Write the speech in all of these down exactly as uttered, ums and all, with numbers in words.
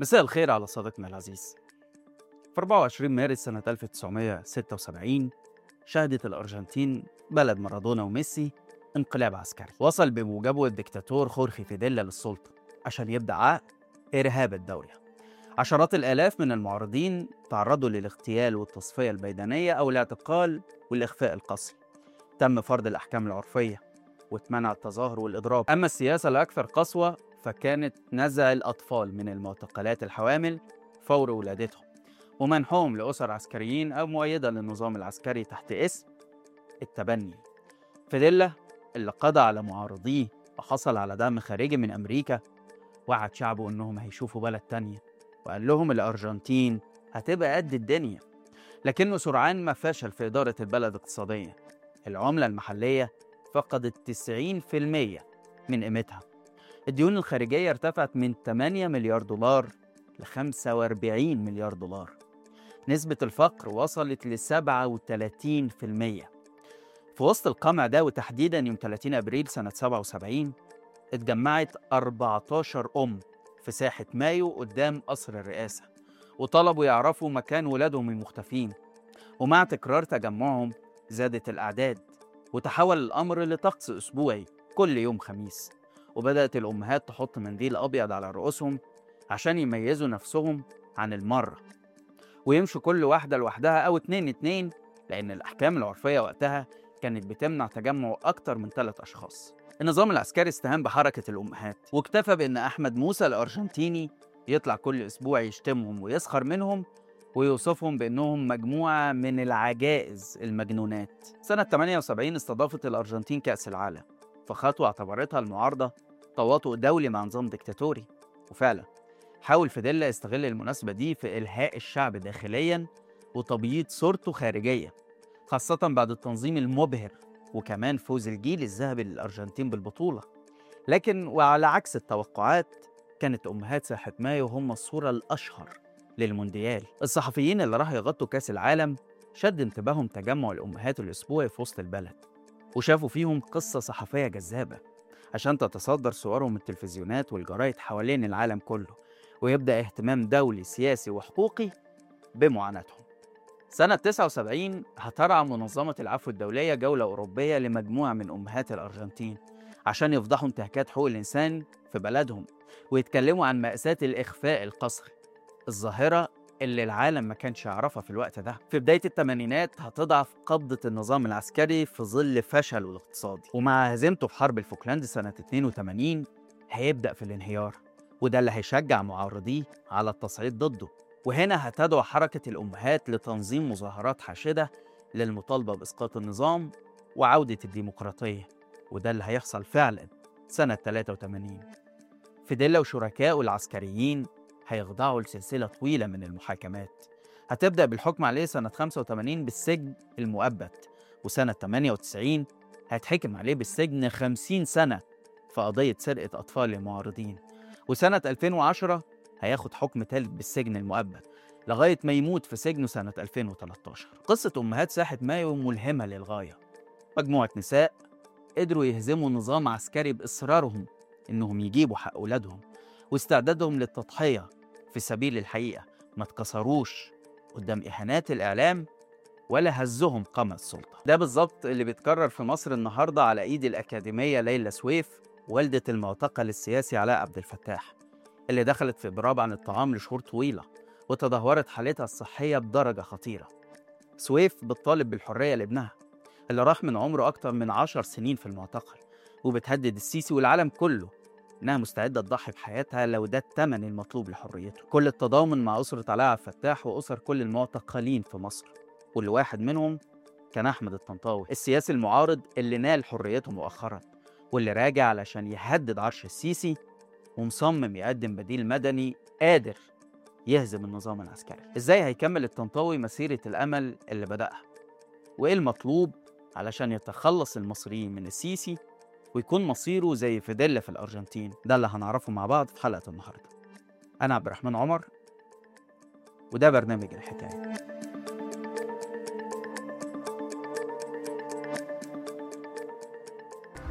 مساء الخير على صديقنا العزيز. في أربعة وعشرين مارس سنة ألف وتسعمائة وستة وسبعين شهدت الأرجنتين بلد مارادونا وميسي انقلاب عسكري وصل بموجبه الدكتاتور خورخي فيديلا للسلطة عشان يبدأ عقد إرهاب الدولة. عشرات الآلاف من المعارضين تعرضوا للاغتيال والتصفية البيدانية أو الاعتقال والإخفاء القسري. تم فرض الأحكام العرفية واتمنع التظاهر والإضراب. أما السياسة الأكثر قسوة فكانت نزع الأطفال من المعتقلات الحوامل فور ولادتهم ومنحهم لأسر عسكريين أو مؤيدة للنظام العسكري تحت اسم التبني. فيديلا اللي قضى على معارضيه وحصل على دعم خارجي من أمريكا وعد شعبه إنهم هيشوفوا بلد تانية، وقال لهم الأرجنتين هتبقى قد الدنيا، لكنه سرعان ما فشل في إدارة البلد اقتصاديا. العملة المحلية فقدت تسعين بالمئة من قيمتها. الديون الخارجية ارتفعت من ثمانية مليار دولار ل خمسة وأربعين مليار دولار. نسبة الفقر وصلت ل سبعة وثلاثين بالمئة. في وسط القمع ده وتحديدا يوم ثلاثين أبريل سنة سبعة وسبعين اتجمعت أربعة عشر أم في ساحة مايو قدام قصر الرئاسة وطلبوا يعرفوا مكان ولادهم المختفين. ومع تكرار تجمعهم زادت الأعداد وتحول الأمر لطقس أسبوعي كل يوم خميس، وبدأت الأمهات تحط منديل أبيض على رؤوسهم عشان يميزوا نفسهم عن المرة، ويمشوا كل واحدة لوحدها أو اتنين اتنين، لأن الأحكام العرفية وقتها كانت بتمنع تجمع أكتر من ثلاث أشخاص. النظام العسكري استهان بحركة الأمهات واكتفى بأن أحمد موسى الأرجنتيني يطلع كل أسبوع يشتمهم ويسخر منهم ويوصفهم بأنهم مجموعة من العجائز المجنونات. سنة ثمانية وسبعين استضافت الأرجنتين كأس العالم، فخطوة اعتبرتها المعارضة تواطؤ دولي مع نظام ديكتاتوري. وفعلا حاول فيديلا يستغل المناسبة دي في إلهاء الشعب داخليا وتبييض صورته خارجيا، خاصة بعد التنظيم المبهر وكمان فوز الجيل الذهبي للأرجنتين بالبطولة. لكن وعلى عكس التوقعات كانت أمهات ساحة مايو هم الصورة الأشهر للمونديال. الصحفيين اللي راحوا يغطوا كأس العالم شد انتباههم تجمع الأمهات الأسبوعي في وسط البلد، وشافوا فيهم قصة صحفية جذابة عشان تتصدر صورهم التلفزيونات والجرايد حوالين العالم كله، ويبدأ اهتمام دولي سياسي وحقوقي بمعاناتهم. سنة تسعة وسبعين هترعى منظمة العفو الدولية جولة أوروبية لمجموعة من أمهات الأرجنتين عشان يفضحوا انتهاكات حقوق الإنسان في بلدهم ويتكلموا عن مأساة الإخفاء القسري، الظاهرة اللي العالم ما كانش يعرفها في الوقت ده. في بداية الثمانينات هتضعف قبضة النظام العسكري في ظل فشله الاقتصادي، ومع هزيمته في حرب الفوكلاند سنة اثنين وثمانين هيبدأ في الانهيار، وده اللي هيشجع معارضيه على التصعيد ضده. وهنا هتدعو حركة الأمهات لتنظيم مظاهرات حاشدة للمطالبة بإسقاط النظام وعودة الديمقراطية، وده اللي هيحصل فعلا سنة ثلاثة وثمانين. فيديلا وشركائه العسكريين هيخضعوا لسلسلة طويلة من المحاكمات، هتبدأ بالحكم عليه سنة خمسة وثمانين بالسجن المؤبد، وسنة ثمانية وتسعين هيتحكم عليه بالسجن خمسين سنة في قضية سرقة أطفال المعارضين، وسنة ألفين وعشرة هياخد حكم ثالث بالسجن المؤبد لغاية ما يموت في سجنه سنة ألفين وثلاثة عشر. قصة أمهات ساحة مايو ملهمة للغاية. مجموعة نساء قدروا يهزموا نظام عسكري بإصرارهم إنهم يجيبوا حق أولادهم واستعدادهم للتضحية في سبيل الحقيقة. ما اتكسروش قدام إهانات الإعلام ولا هزهم قمع السلطة. ده بالظبط اللي بيتكرر في مصر النهاردة على إيد الأكاديمية ليلى سويف والدة المعتقل السياسي علاء عبد الفتاح، اللي دخلت في إضراب عن الطعام لشهور طويلة وتدهورت حالتها الصحية بدرجة خطيرة. سويف بتطالب بالحرية لابنها اللي راح من عمره أكتر من عشر سنين في المعتقل، وبتهدد السيسي والعالم كله إنها مستعدة تضحي بحياتها لو ده الثمن المطلوب لحريته. كل التضامن مع أسرة علاء عبد الفتاح وأسر كل المعتقلين في مصر، واللي واحد منهم كان أحمد الطنطاوي السياسي المعارض اللي نال حريته مؤخرا، واللي راجع علشان يهدد عرش السيسي ومصمم يقدم بديل مدني قادر يهزم النظام العسكري. إزاي هيكمل الطنطاوي مسيرة الأمل اللي بدأها؟ وإيه المطلوب علشان يتخلص المصريين من السيسي ويكون مصيره زي فيديلا في الأرجنتين؟ ده اللي هنعرفه مع بعض في حلقة النهاردة. أنا عبد الرحمن عمر، وده برنامج الحكاية.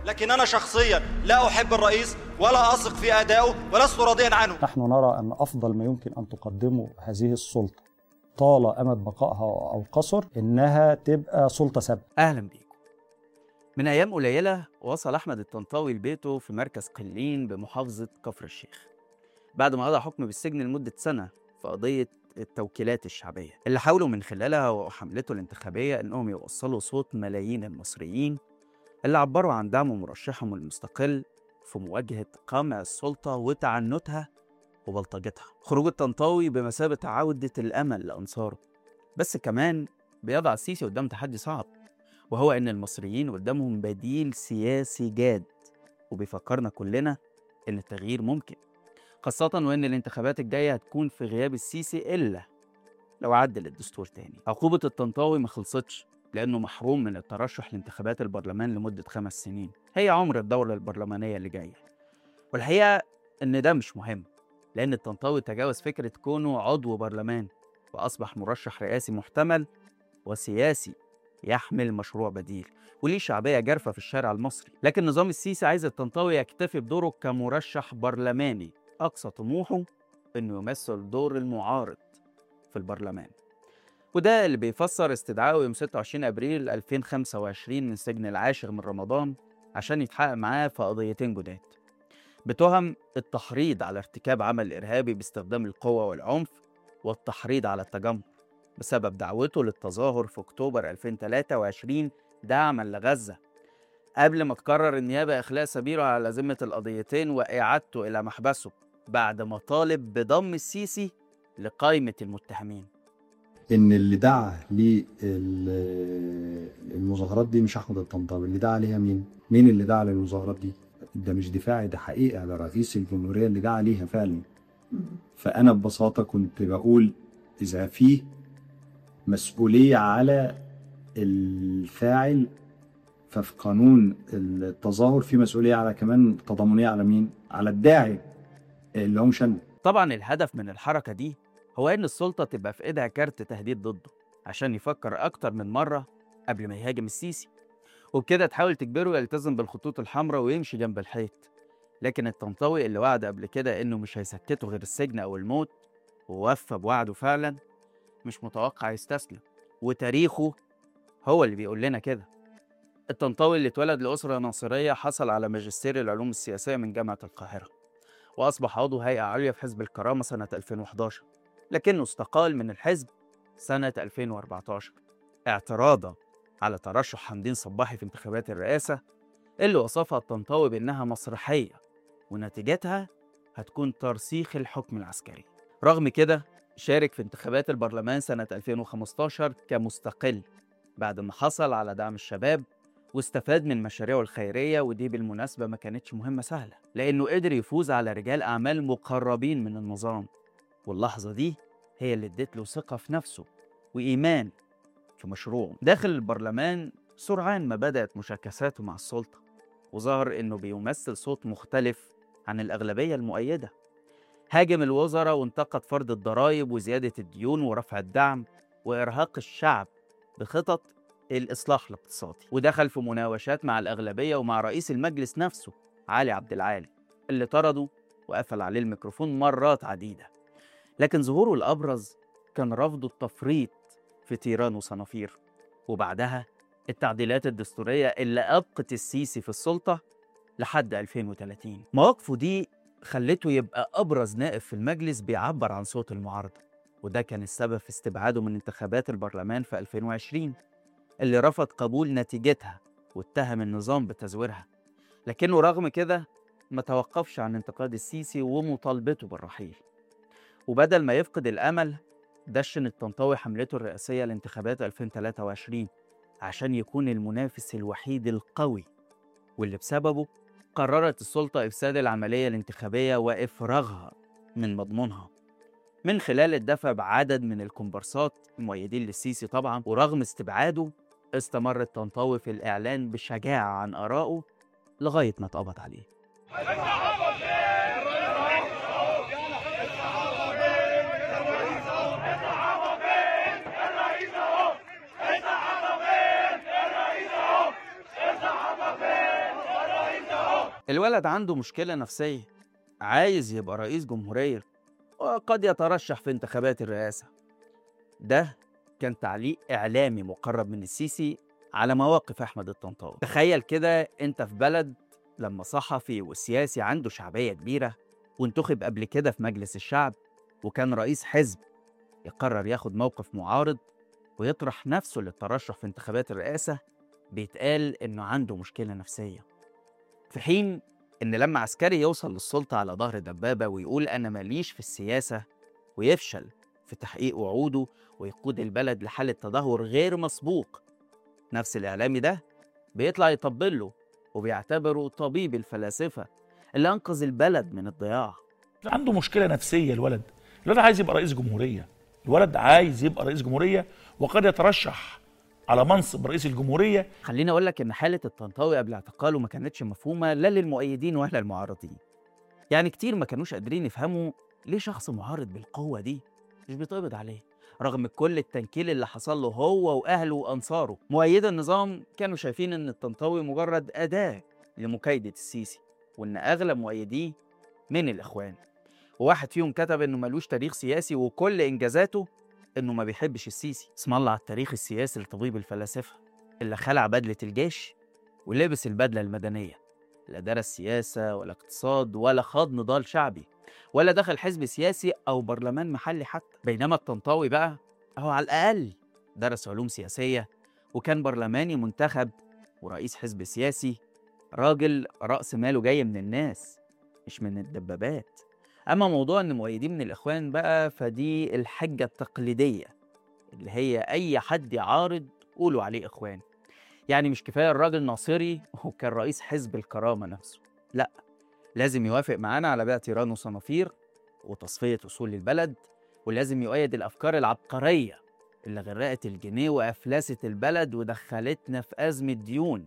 لكن أنا شخصيا لا أحب الرئيس ولا أثق في أدائه ولست راضيا عنه. نحن نرى أن أفضل ما يمكن أن تقدمه هذه السلطة طال أمد بقائها أو قصر إنها تبقى سلطة ثابتة. أهلا بيكم. من أيام قليلة وصل أحمد الطنطاوي لبيته في مركز قليين بمحافظة كفر الشيخ بعد ما قضى حكم بالسجن لمدة سنة في قضية التوكيلات الشعبية اللي حاولوا من خلالها وحملته الانتخابية أنهم يوصلوا صوت ملايين المصريين اللي عبروا عن دعم مرشحهم المستقل في مواجهة قمع السلطة وتعنتها وبلطجتها. خروج الطنطاوي بمثابة عودة الأمل لأنصاره، بس كمان بيضع السيسي قدام تحدي صعب، وهو إن المصريين قدامهم بديل سياسي جاد، وبيفكرنا كلنا إن التغيير ممكن، خاصة وإن الانتخابات الجاية هتكون في غياب السيسي إلا لو عدل الدستور تاني. عقوبة الطنطاوي ما خلصتش لأنه محروم من الترشح لانتخابات البرلمان لمدة خمس سنين، هي عمر الدورة البرلمانية اللي جاية. والحقيقة إن ده مش مهم، لأن الطنطاوي تجاوز فكرة كونه عضو برلمان وأصبح مرشح رئاسي محتمل وسياسي يحمل مشروع بديل وليه شعبية جارفة في الشارع المصري. لكن نظام السيسي عايز الطنطاوي يكتفي بدوره كمرشح برلماني، أقصى طموحه إنه يمثل دور المعارض في البرلمان، وده اللي بيفسر استدعائه يوم ستة وعشرين أبريل ألفين وخمسة وعشرين من سجن العاشر من رمضان عشان يتحقق معاه في قضيتين جداد بتهم التحريض على ارتكاب عمل إرهابي باستخدام القوة والعنف والتحريض على التجمهر بسبب دعوته للتظاهر في أكتوبر ألفين وثلاثة وعشرين دعما لغزة، قبل ما تقرر النيابة إخلاء سبيله على ذمة القضيتين وإعادته إلى محبسه بعد ما طالب بضم السيسي لقائمة المتهمين. إن اللي دعا للمظاهرات دي مش أحمد الطنطاوي، اللي دعا ليها مين؟ مين اللي دعا للمظاهرات دي؟ ده مش دفاعي، ده حقيقة على رئيس الجمهورية اللي دعا ليها فعلا. فأنا ببساطة كنت بقول إذا فيه مسؤولية على الفاعل ففي قانون التظاهر في مسؤولية على كمان تضامنية على مين؟ على الداعي اللي هم شنه. طبعا الهدف من الحركة دي هو إن السلطة تبقى في إيدها كارت تهديد ضده عشان يفكر أكتر من مرة قبل ما يهاجم السيسي، وبكده تحاول تجبره يلتزم بالخطوط الحمراء ويمشي جنب الحيط. لكن الطنطاوي اللي وعد قبل كده إنه مش هيسكته غير السجن أو الموت ووفى بوعده فعلا مش متوقع يستسلم، وتاريخه هو اللي بيقول لنا كده. الطنطاوي اللي اتولد لأسرة ناصرية حصل على ماجستير العلوم السياسية من جامعة القاهرة، وأصبح عضو هيئة عليا في حزب الكرامة سنة ألفين وإحداشر، لكنه استقال من الحزب سنة ألفين وأربعة عشر اعتراضا على ترشح حمدين صباحي في انتخابات الرئاسة اللي وصفها الطنطاوي بأنها مسرحية ونتيجتها هتكون ترسيخ الحكم العسكري. رغم كده شارك في انتخابات البرلمان سنة ألفين وخمستاشر كمستقل بعد ما حصل على دعم الشباب واستفاد من مشاريعه الخيرية، ودي بالمناسبة ما كانتش مهمة سهلة لأنه قدر يفوز على رجال أعمال مقربين من النظام، واللحظة دي هي اللي ادت له ثقة في نفسه وإيمان في مشروعه. داخل البرلمان سرعان ما بدأت مشاكساته مع السلطة، وظهر إنه بيمثل صوت مختلف عن الأغلبية المؤيدة. هاجم الوزراء وانتقد فرض الضرائب وزيادة الديون ورفع الدعم وإرهاق الشعب بخطط الإصلاح الاقتصادي، ودخل في مناوشات مع الأغلبية ومع رئيس المجلس نفسه علي عبد العال اللي طرده وقفل عليه الميكروفون مرات عديدة. لكن ظهوره الأبرز كان رفضه التفريط في تيران وصنافير، وبعدها التعديلات الدستورية اللي أبقت السيسي في السلطة لحد ألفين وثلاثين. مواقفه دي خلته يبقى أبرز نائب في المجلس بيعبر عن صوت المعارضة، وده كان السبب في استبعاده من انتخابات البرلمان في ألفين وعشرين اللي رفض قبول نتيجتها واتهم النظام بتزويرها. لكنه رغم كده ما توقفش عن انتقاد السيسي ومطالبته بالرحيل، وبدل ما يفقد الأمل دشن الطنطاوي حملته الرئاسية لانتخابات ألفين وثلاثة وعشرين عشان يكون المنافس الوحيد القوي، واللي بسببه قررت السلطة إفساد العملية الانتخابية وإفراغها من مضمونها من خلال الدفع بعدد من الكومبارسات المؤيدين للسيسي طبعا. ورغم استبعاده استمر الطنطاوي في الإعلان بشجاعة عن آرائه لغاية ما اتقبض عليه. الولد عنده مشكلة نفسية، عايز يبقى رئيس جمهورية وقد يترشح في انتخابات الرئاسة. ده كان تعليق إعلامي مقرب من السيسي على مواقف أحمد الطنطاوي. تخيل كده أنت في بلد لما صحفي وسياسي عنده شعبية كبيرة وانتخب قبل كده في مجلس الشعب وكان رئيس حزب يقرر ياخد موقف معارض ويطرح نفسه للترشح في انتخابات الرئاسة، بيتقال إنه عنده مشكلة نفسية. في حين إن لما عسكري يوصل للسلطة على ظهر دبابة ويقول أنا ماليش في السياسة ويفشل في تحقيق وعوده ويقود البلد لحالة تدهور غير مسبوق، نفس الإعلامي ده بيطلع يطبل له وبيعتبره طبيب الفلاسفة اللي أنقذ البلد من الضياع. عنده مشكلة نفسية الولد. الولد عايز يبقى رئيس جمهورية. الولد عايز يبقى رئيس جمهورية وقد يترشح على منصب رئيس الجمهورية. خليني أقول لك إن حالة الطنطاوي قبل اعتقاله ما كانتش مفهومة لا للمؤيدين ولا المعارضين. يعني كتير ما كانوش قادرين يفهموا ليه شخص معارض بالقوة دي مش بيتقبض عليه رغم كل التنكيل اللي حصل له هو وأهله وأنصاره. مؤيدي النظام كانوا شايفين إن الطنطاوي مجرد أداة لمكايدة السيسي وإن أغلب مؤيديه من الإخوان، وواحد فيهم كتب إنه ملوش تاريخ سياسي وكل إنجازاته إنه ما بيحبش السيسي. اسم الله على التاريخ السياسي لطبيب الفلاسفة اللي خلع بدلة الجيش ولبس البدلة المدنية، لا درس سياسة ولا اقتصاد ولا خاض نضال شعبي ولا دخل حزب سياسي أو برلمان محلي حتى. بينما الطنطاوي بقى هو على الأقل درس علوم سياسية وكان برلماني منتخب ورئيس حزب سياسي، راجل رأس ماله جاي من الناس مش من الدبابات. أما موضوع إن مؤيدين من الإخوان بقى فدي الحجة التقليدية اللي هي أي حد يعارض قولوا عليه إخوان. يعني مش كفاية الراجل ناصري وكان رئيس حزب الكرامة نفسه، لأ لازم يوافق معانا على بيع تيران وصنافير وتصفية أصول البلد، ولازم يؤيد الأفكار العبقرية اللي غرقت الجنيه وأفلست البلد ودخلتنا في أزمة ديون.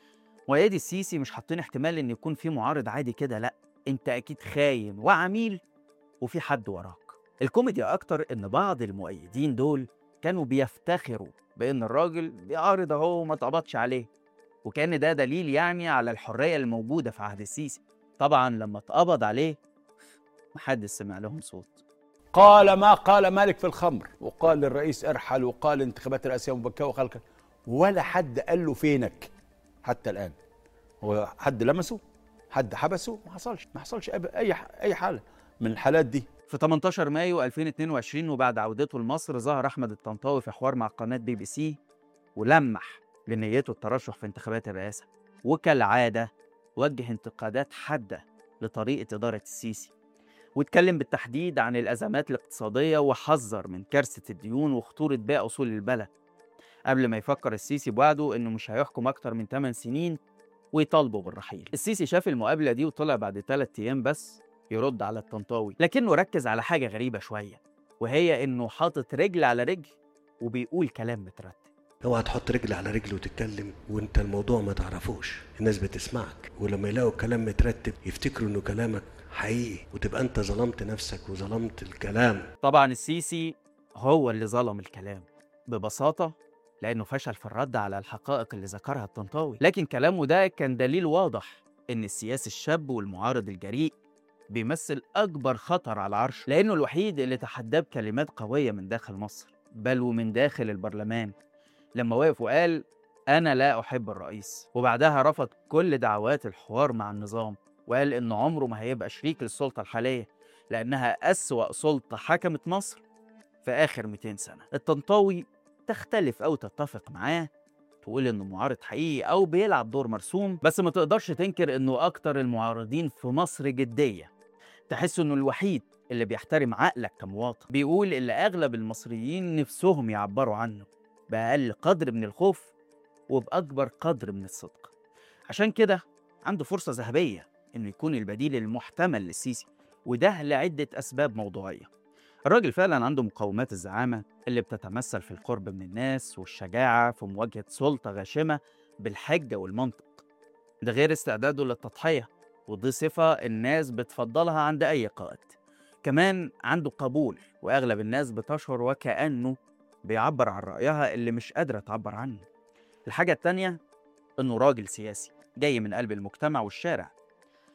مؤيدي السيسي مش حاطين احتمال إن يكون في معارض عادي كده، لأ أنت أكيد خاين وعميل وفي حد وراك. الكوميديا أكتر إن بعض المؤيدين دول كانوا بيفتخروا بإن الراجل بيعارض أهو وما اتقبضش عليه، وكان ده دليل يعني على الحرية الموجودة في عهد السيسي. طبعا لما اتقبض عليه محدش سمع لهم صوت. قال ما قال مالك في الخمر، وقال للرئيس ارحل، وقال انتخابات الرئاسية مبكرة وخلق، ولا حد قال له فينك حتى الآن. هو حد لمسه؟ حد حبسه؟ ما حصلش ما حصلش أي أي حالة من الحالات دي. في ثمانية عشر مايو ألفين واثنين وعشرين وبعد عودته لمصر ظهر أحمد الطنطاوي في حوار مع قناة بي بي سي ولمح لنيته الترشح في انتخابات الرئاسة، وكالعادة وجه انتقادات حادة لطريقة إدارة السيسي واتكلم بالتحديد عن الأزمات الاقتصادية وحذر من كارثة الديون وخطورة بيع أصول البلد قبل ما يفكر السيسي بوعده إنه مش هيحكم أكتر من ثمان سنين ويطالبه بالرحيل. السيسي شاف المقابلة دي وطلع بعد ثلاث أيام بس يرد على الطنطاوي، لكنه ركز على حاجة غريبة شوية وهي إنه حاطط رجل على رجل وبيقول كلام مترتب. اوعى تحط رجل على رجل وتتكلم وانت الموضوع ما تعرفوش، الناس بتسمعك ولما يلاقوا كلام مترتب يفتكروا انه كلامك حقيقي وتبقى انت ظلمت نفسك وظلمت الكلام. طبعا السيسي هو اللي ظلم الكلام ببساطة لأنه فشل في الرد على الحقائق اللي ذكرها الطنطاوي، لكن كلامه ده كان دليل واضح إن السياسي الشاب والمعارض الجريء بيمثل أكبر خطر على العرش، لأنه الوحيد اللي تحداه بكلمات قوية من داخل مصر بل ومن داخل البرلمان لما وقف وقال أنا لا أحب الرئيس، وبعدها رفض كل دعوات الحوار مع النظام وقال إنه عمره ما هيبقى شريك للسلطة الحالية لأنها أسوأ سلطة حكمت مصر في آخر مئتين سنة. الطنطاوي تختلف أو تتفق معاه، تقول إنه معارض حقيقي أو بيلعب دور مرسوم، بس ما تقدرش تنكر إنه أكتر المعارضين في مصر جدية، تحس إنه الوحيد اللي بيحترم عقلك كمواطن، بيقول اللي أغلب المصريين نفسهم يعبروا عنه بأقل قدر من الخوف وبأكبر قدر من الصدق. عشان كده عنده فرصة ذهبية إنه يكون البديل المحتمل للسيسي، وده لعدة أسباب موضوعية. الراجل فعلا عنده مقومات الزعامة اللي بتتمثل في القرب من الناس والشجاعة في مواجهة سلطة غاشمة بالحجة والمنطق، ده غير استعداده للتضحية ودي صفة الناس بتفضلها عند أي قائد. كمان عنده قبول وأغلب الناس بتشعر وكأنه بيعبر عن رأيها اللي مش قادرة تعبر عنه. الحاجة التانية إنه راجل سياسي جاي من قلب المجتمع والشارع،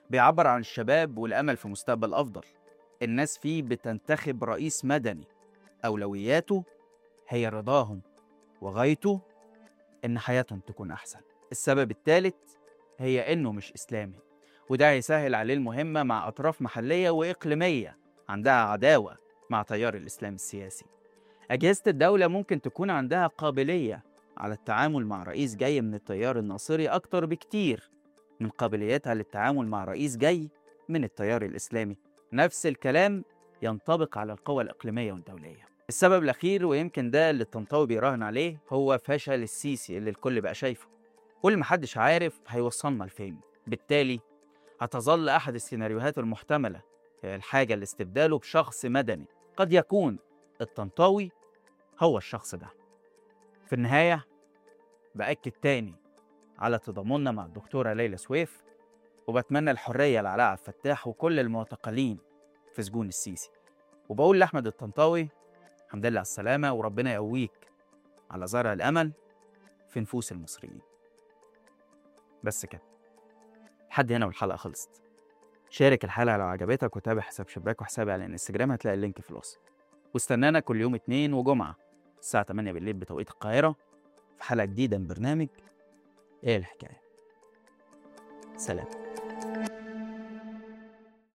بيعبر عن الشباب والأمل في مستقبل أفضل. الناس فيه بتنتخب رئيس مدني أولوياته هي رضاهم وغايته إن حياتهم تكون أحسن. السبب الثالث هي إنه مش إسلامي، وده هيسهل عليه المهمة مع أطراف محلية وإقليمية عندها عداوة مع تيار الإسلام السياسي. أجهزة الدولة ممكن تكون عندها قابلية على التعامل مع رئيس جاي من التيار الناصري أكتر بكتير من قابليتها للتعامل مع رئيس جاي من التيار الإسلامي. نفس الكلام ينطبق على القوى الإقليمية والدولية. السبب الأخير، ويمكن ده اللي الطنطاوي بيراهن عليه، هو فشل السيسي اللي الكل بقى شايفه. كل محدش عارف هيوصلنا لفين. بالتالي هتظل أحد السيناريوهات المحتملة هي الحاجة لاستبداله بشخص مدني قد يكون الطنطاوي هو الشخص ده. في النهاية بأكد تاني على تضامننا مع الدكتورة ليلى سويف، وبتمنى الحرية لعلاء عبد الفتاح وكل المعتقلين في سجون السيسي. وبقول لأحمد الطنطاوي الحمد لله على السلامة، وربنا يقويك على زرع الأمل في نفوس المصريين. بس كده، لحد هنا والحلقة خلصت. شارك الحلقة لو عجبتك، وتابع حساب شباك وحسابي على الانستجرام، هتلاقي اللينك في الوصف. واستنانا كل يوم اثنين وجمعة الساعة تمانية بالليل بتوقيت القاهرة في حلقة جديدة من برنامج ايه الحكاية. سلام.